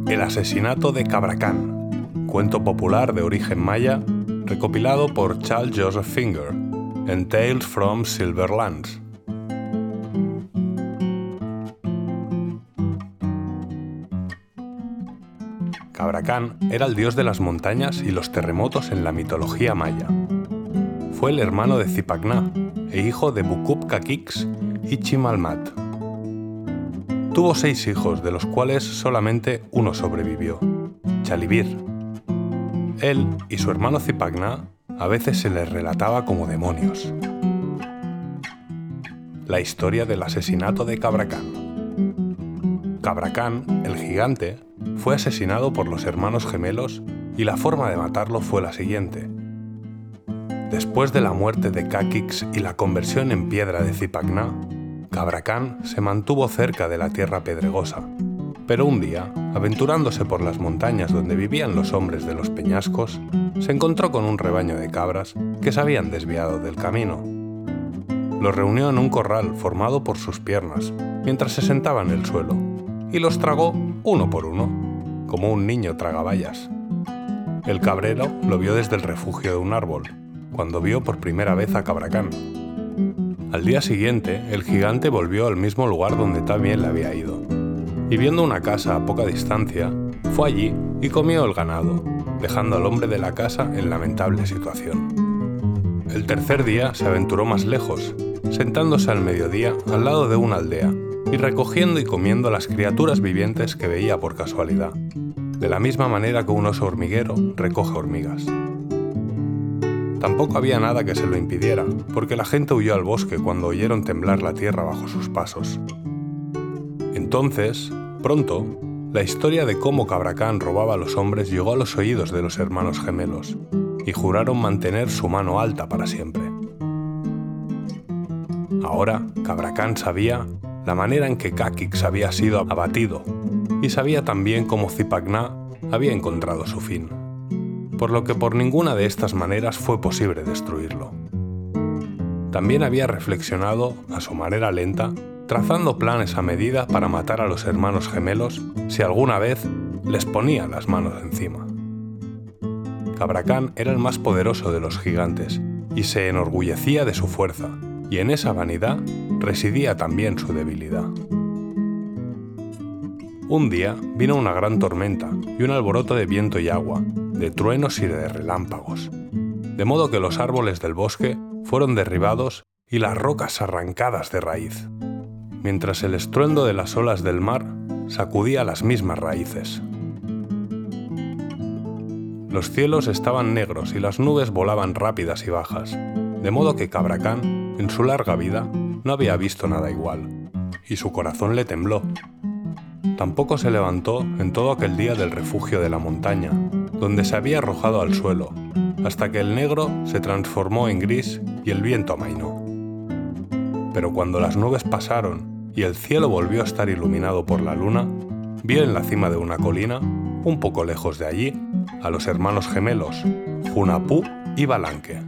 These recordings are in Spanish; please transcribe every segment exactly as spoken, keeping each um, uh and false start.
El asesinato de Cabracán, cuento popular de origen maya, recopilado por Charles Joseph Finger en Tales from Silverlands. Cabracán era el dios de las montañas y los terremotos en la mitología maya. Fue el hermano de Zipacná e hijo de Bucub-Caquix y Chimalmat. Tuvo seis hijos, de los cuales solamente uno sobrevivió, Chalibir. Él y su hermano Zipacná a veces se les relataba como demonios. La historia del asesinato de Cabracán. Cabracán, el gigante, fue asesinado por los hermanos gemelos y la forma de matarlo fue la siguiente. Después de la muerte de Caquix y la conversión en piedra de Zipacná, Cabracán se mantuvo cerca de la tierra pedregosa, pero un día, aventurándose por las montañas donde vivían los hombres de los peñascos, se encontró con un rebaño de cabras que se habían desviado del camino. Los reunió en un corral formado por sus piernas, mientras se sentaba en el suelo, y los tragó uno por uno, como un niño traga bayas. El cabrero lo vio desde el refugio de un árbol, cuando vio por primera vez a Cabracán. Al día siguiente, el gigante volvió al mismo lugar donde también le había ido, y viendo una casa a poca distancia, fue allí y comió el ganado, dejando al hombre de la casa en lamentable situación. El tercer día se aventuró más lejos, sentándose al mediodía al lado de una aldea y recogiendo y comiendo las criaturas vivientes que veía por casualidad, de la misma manera que un oso hormiguero recoge hormigas. Tampoco había nada que se lo impidiera, porque la gente huyó al bosque cuando oyeron temblar la tierra bajo sus pasos. Entonces, pronto, la historia de cómo Cabracán robaba a los hombres llegó a los oídos de los hermanos gemelos, y juraron mantener su mano alta para siempre. Ahora, Cabracán sabía la manera en que Caquix había sido abatido, y sabía también cómo Zipacná había encontrado su fin, por lo que por ninguna de estas maneras fue posible destruirlo. También había reflexionado, a su manera lenta, trazando planes a medida para matar a los hermanos gemelos si alguna vez les ponía las manos encima. Cabracán era el más poderoso de los gigantes y se enorgullecía de su fuerza, y en esa vanidad residía también su debilidad. Un día vino una gran tormenta y un alboroto de viento y agua, de truenos y de relámpagos, de modo que los árboles del bosque fueron derribados y las rocas arrancadas de raíz, mientras el estruendo de las olas del mar sacudía las mismas raíces. Los cielos estaban negros y las nubes volaban rápidas y bajas, de modo que Cabracán, en su larga vida, no había visto nada igual, y su corazón le tembló. Tampoco se levantó en todo aquel día del refugio de la montaña, donde se había arrojado al suelo, hasta que el negro se transformó en gris y el viento amainó. Pero cuando las nubes pasaron y el cielo volvió a estar iluminado por la luna, vio en la cima de una colina, un poco lejos de allí, a los hermanos gemelos, Hunahpu y Balanque.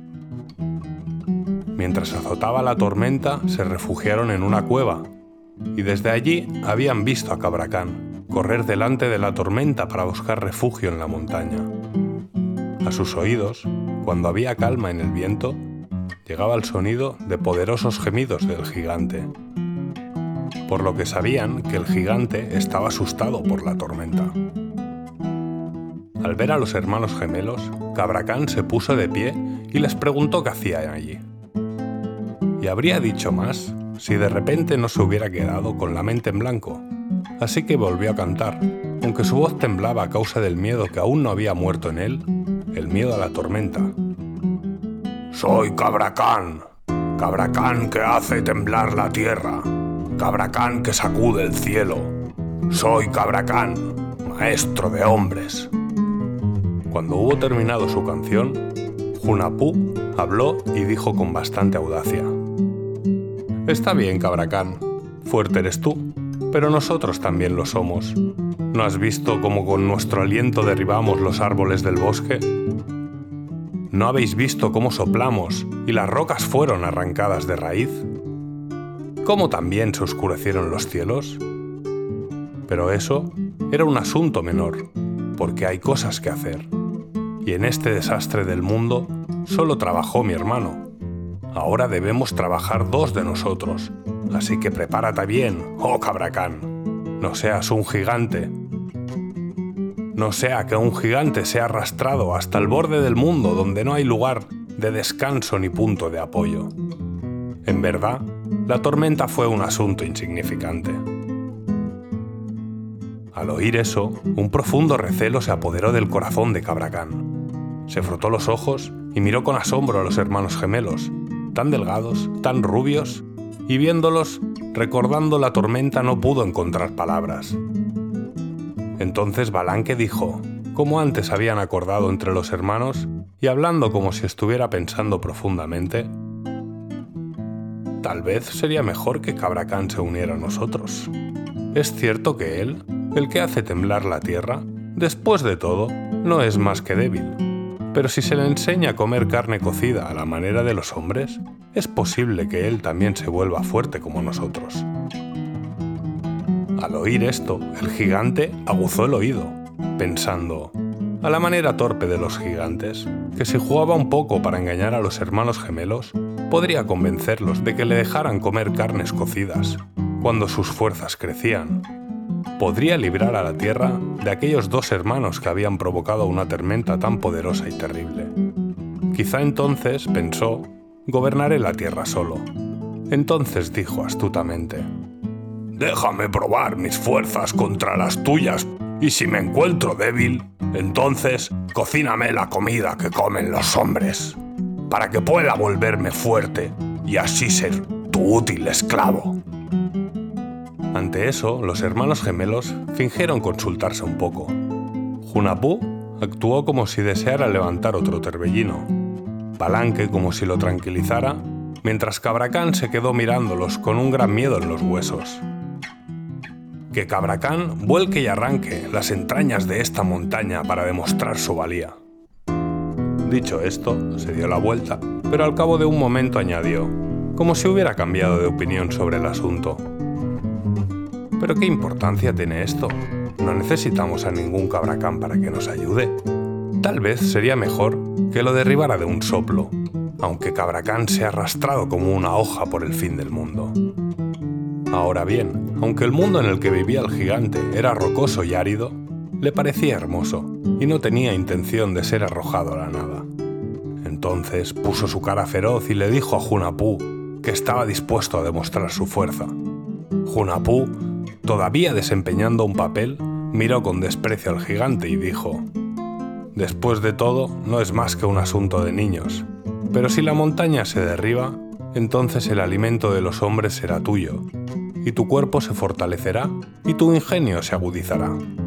Mientras azotaba la tormenta, se refugiaron en una cueva, y desde allí habían visto a Cabracán correr delante de la tormenta para buscar refugio en la montaña. A sus oídos, cuando había calma en el viento, llegaba el sonido de poderosos gemidos del gigante, por lo que sabían que el gigante estaba asustado por la tormenta. Al ver a los hermanos gemelos, Cabracán se puso de pie y les preguntó qué hacían allí. Y habría dicho más si de repente no se hubiera quedado con la mente en blanco, así que volvió a cantar, aunque su voz temblaba a causa del miedo que aún no había muerto en él, el miedo a la tormenta. «Soy Cabracán, Cabracán que hace temblar la tierra, Cabracán que sacude el cielo. Soy Cabracán, maestro de hombres». Cuando hubo terminado su canción, Hunahpu habló y dijo con bastante audacia: «Está bien, Cabracán, fuerte eres tú, pero nosotros también lo somos. ¿No has visto cómo con nuestro aliento derribamos los árboles del bosque? ¿No habéis visto cómo soplamos y las rocas fueron arrancadas de raíz? ¿Cómo también se oscurecieron los cielos? Pero eso era un asunto menor, porque hay cosas que hacer. Y en este desastre del mundo solo trabajó mi hermano. Ahora debemos trabajar dos de nosotros, así que prepárate bien, oh Cabracán. No seas un gigante. No sea que un gigante sea arrastrado hasta el borde del mundo donde no hay lugar de descanso ni punto de apoyo. En verdad, la tormenta fue un asunto insignificante. Al oír eso, un profundo recelo se apoderó del corazón de Cabracán. Se frotó los ojos y miró con asombro a los hermanos gemelos, tan delgados, tan rubios, y viéndolos, recordando la tormenta, no pudo encontrar palabras. Entonces Balanque dijo, como antes habían acordado entre los hermanos, y hablando como si estuviera pensando profundamente: tal vez sería mejor que Cabracán se uniera a nosotros. Es cierto que él, el que hace temblar la tierra, después de todo, no es más que débil. Pero si se le enseña a comer carne cocida a la manera de los hombres, es posible que él también se vuelva fuerte como nosotros. Al oír esto, el gigante aguzó el oído, pensando, a la manera torpe de los gigantes, que si jugaba un poco para engañar a los hermanos gemelos, podría convencerlos de que le dejaran comer carnes cocidas, cuando sus fuerzas crecían. Podría librar a la tierra de aquellos dos hermanos que habían provocado una tormenta tan poderosa y terrible. Quizá entonces, pensó, gobernaré la tierra solo. Entonces dijo astutamente: déjame probar mis fuerzas contra las tuyas, y si me encuentro débil, entonces cocíname la comida que comen los hombres, para que pueda volverme fuerte y así ser tu útil esclavo. Ante eso, los hermanos gemelos fingieron consultarse un poco. Hunahpu actuó como si deseara levantar otro torbellino, Balanque como si lo tranquilizara, mientras Cabracán se quedó mirándolos con un gran miedo en los huesos. Que Cabracán vuelque y arranque las entrañas de esta montaña para demostrar su valía. Dicho esto, se dio la vuelta, pero al cabo de un momento añadió, como si hubiera cambiado de opinión sobre el asunto: ¿pero qué importancia tiene esto? No necesitamos a ningún Cabracán para que nos ayude. Tal vez sería mejor que lo derribara de un soplo, aunque Cabracán sea arrastrado como una hoja por el fin del mundo. Ahora bien, aunque el mundo en el que vivía el gigante era rocoso y árido, le parecía hermoso y no tenía intención de ser arrojado a la nada. Entonces puso su cara feroz y le dijo a Hunahpu que estaba dispuesto a demostrar su fuerza. Hunahpu, todavía desempeñando un papel, miró con desprecio al gigante y dijo: después de todo, no es más que un asunto de niños, pero si la montaña se derriba, entonces el alimento de los hombres será tuyo, y tu cuerpo se fortalecerá y tu ingenio se agudizará.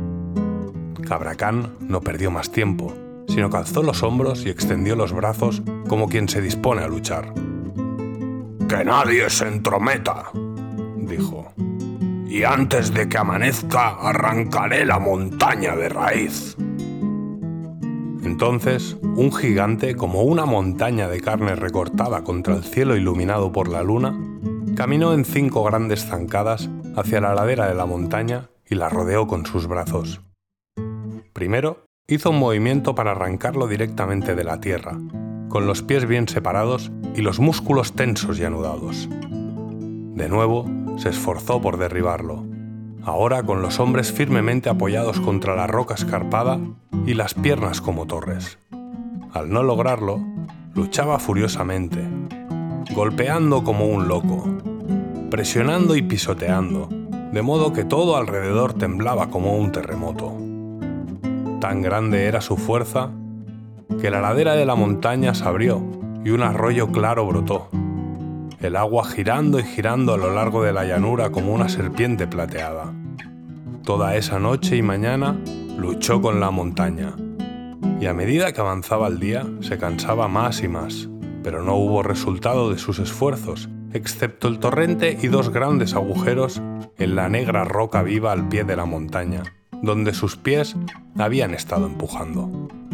Cabracán no perdió más tiempo, sino que alzó los hombros y extendió los brazos como quien se dispone a luchar. «Que nadie se entrometa», dijo, «y antes de que amanezca arrancaré la montaña de raíz». Entonces, un gigante, como una montaña de carne recortada contra el cielo iluminado por la luna, caminó en cinco grandes zancadas hacia la ladera de la montaña y la rodeó con sus brazos. Primero, hizo un movimiento para arrancarlo directamente de la tierra, con los pies bien separados y los músculos tensos y anudados. De nuevo, se esforzó por derribarlo, ahora con los hombros firmemente apoyados contra la roca escarpada y las piernas como torres. Al no lograrlo, luchaba furiosamente, golpeando como un loco, presionando y pisoteando, de modo que todo alrededor temblaba como un terremoto. Tan grande era su fuerza que la ladera de la montaña se abrió y un arroyo claro brotó, el agua girando y girando a lo largo de la llanura como una serpiente plateada. Toda esa noche y mañana luchó con la montaña, y a medida que avanzaba el día se cansaba más y más, pero no hubo resultado de sus esfuerzos, excepto el torrente y dos grandes agujeros en la negra roca viva al pie de la montaña, donde sus pies habían estado empujando.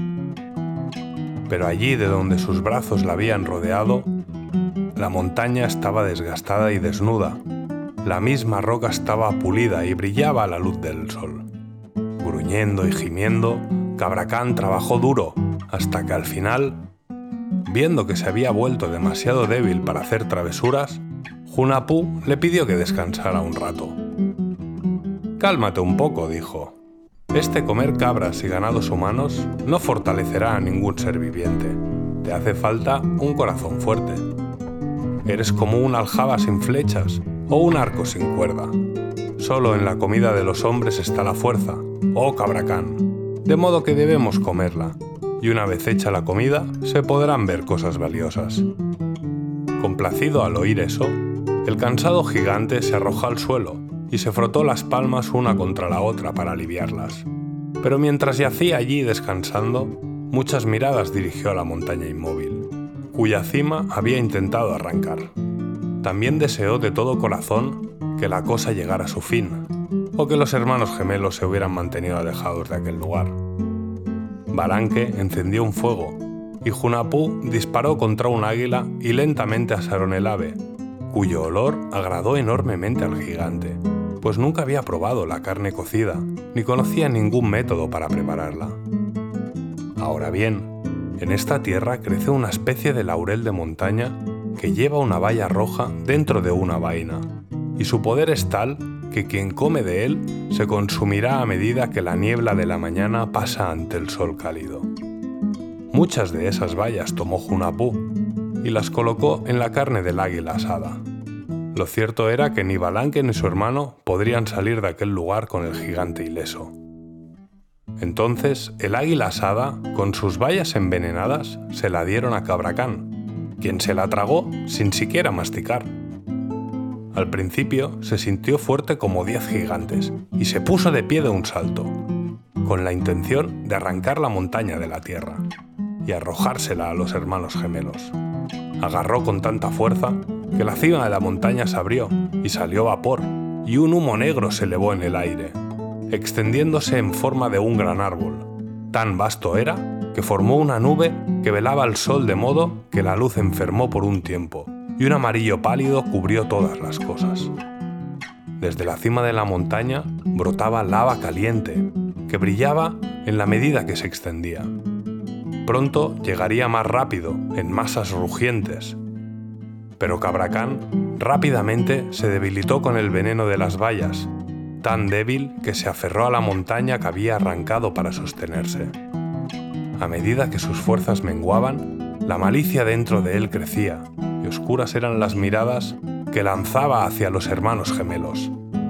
Pero allí de donde sus brazos la habían rodeado, la montaña estaba desgastada y desnuda. La misma roca estaba pulida y brillaba a la luz del sol. gruñendo y gimiendo, Cabracán trabajó duro hasta que al final, viendo que se había vuelto demasiado débil para hacer travesuras, Hunahpu le pidió que descansara un rato. «Cálmate un poco», dijo. «Este comer cabras y ganados humanos no fortalecerá a ningún ser viviente. Te hace falta un corazón fuerte. Eres como una aljaba sin flechas o un arco sin cuerda. Solo en la comida de los hombres está la fuerza, oh Cabracán, de modo que debemos comerla, y una vez hecha la comida se podrán ver cosas valiosas». Complacido al oír eso, el cansado gigante se arrojó al suelo y se frotó las palmas una contra la otra para aliviarlas. Pero mientras yacía allí descansando, muchas miradas dirigió a la montaña inmóvil, cuya cima había intentado arrancar. También deseó de todo corazón que la cosa llegara a su fin, o que los hermanos gemelos se hubieran mantenido alejados de aquel lugar. Baranque encendió un fuego, y Hunahpu disparó contra un águila y lentamente asaron el ave, cuyo olor agradó enormemente al gigante, pues nunca había probado la carne cocida, ni conocía ningún método para prepararla. Ahora bien, en esta tierra crece una especie de laurel de montaña que lleva una baya roja dentro de una vaina, y su poder es tal que quien come de él se consumirá a medida que la niebla de la mañana pasa ante el sol cálido. Muchas de esas bayas tomó Hunahpu y las colocó en la carne del águila asada. Lo cierto era que ni Balanque ni su hermano podrían salir de aquel lugar con el gigante ileso. Entonces el águila asada, con sus bayas envenenadas, se la dieron a Cabracán, quien se la tragó sin siquiera masticar. Al principio se sintió fuerte como diez gigantes y se puso de pie de un salto, con la intención de arrancar la montaña de la tierra y arrojársela a los hermanos gemelos. Agarró con tanta fuerza que la cima de la montaña se abrió y salió vapor, y un humo negro se elevó en el aire, extendiéndose en forma de un gran árbol. Tan vasto era que formó una nube que velaba al sol de modo que la luz enfermó por un tiempo, y un amarillo pálido cubrió todas las cosas. Desde la cima de la montaña brotaba lava caliente, que brillaba en la medida que se extendía. Pronto llegaría más rápido, en masas rugientes. Pero Cabracán rápidamente se debilitó con el veneno de las bayas, tan débil que se aferró a la montaña que había arrancado para sostenerse. A medida que sus fuerzas menguaban, la malicia dentro de él crecía, y oscuras eran las miradas que lanzaba hacia los hermanos gemelos.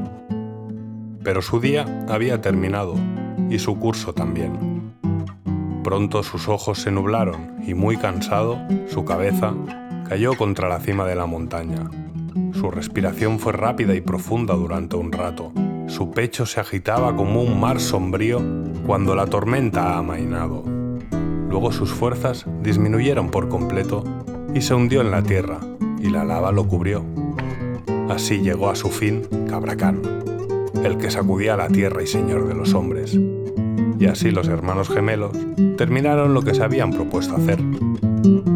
Pero su día había terminado, y su curso también. Pronto sus ojos se nublaron y, muy cansado, su cabeza cayó contra la cima de la montaña. Su respiración fue rápida y profunda durante un rato. Su pecho se agitaba como un mar sombrío cuando la tormenta ha amainado. Luego sus fuerzas disminuyeron por completo y se hundió en la tierra, y la lava lo cubrió. Así llegó a su fin Cabracán, el que sacudía la tierra y señor de los hombres. Y así los hermanos gemelos terminaron lo que se habían propuesto hacer.